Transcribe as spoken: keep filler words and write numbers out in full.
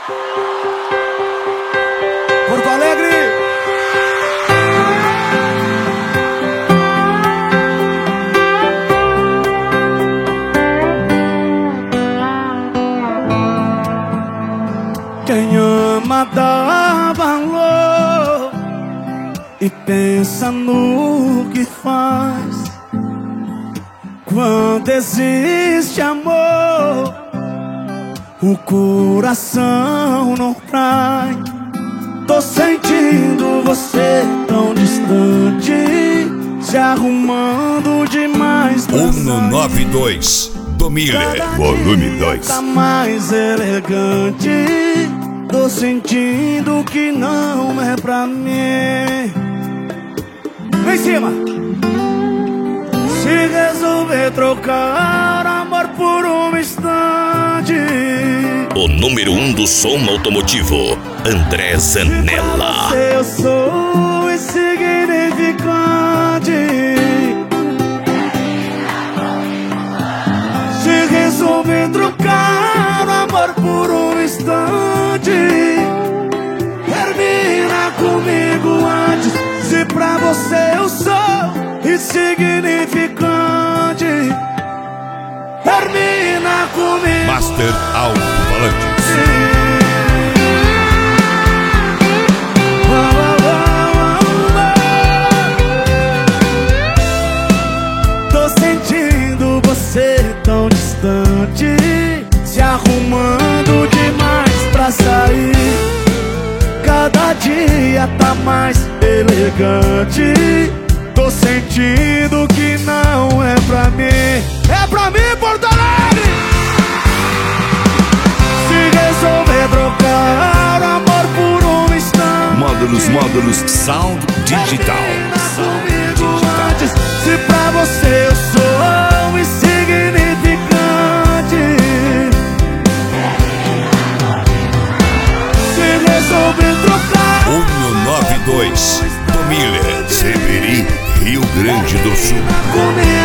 Porto Alegre. Quem ama dá valor e pensa no que faz. Quando existe amor, o coração não cai. Tô sentindo você tão distante, se arrumando demais pra Uno noventa e dois do Miller, volume dois. Tá mais elegante. Tô sentindo que não é pra mim. Lá em cima. Se resolver trocar amor por um instante, O número um do som automotivo, André Zanella. se eu sou insignificante, se resolver trocar amor por um instante, termina comigo antes. Se pra você eu sou insignificante, termina comigo. Master Alto-Falantes. Tô sentindo você tão distante, se arrumando demais pra sair. Cada dia tá mais elegante. Tô sentindo que não é pra mim. É pra mim, Porto Alegre! Se resolver trocar amor por um instante, Módulos, módulos, Sound Digital. Sound antes. Digital. Se pra você eu sou insignificante, se resolver trocar Uno noventa e dois do Miller, Severi, Rio Grande do Sul. comigo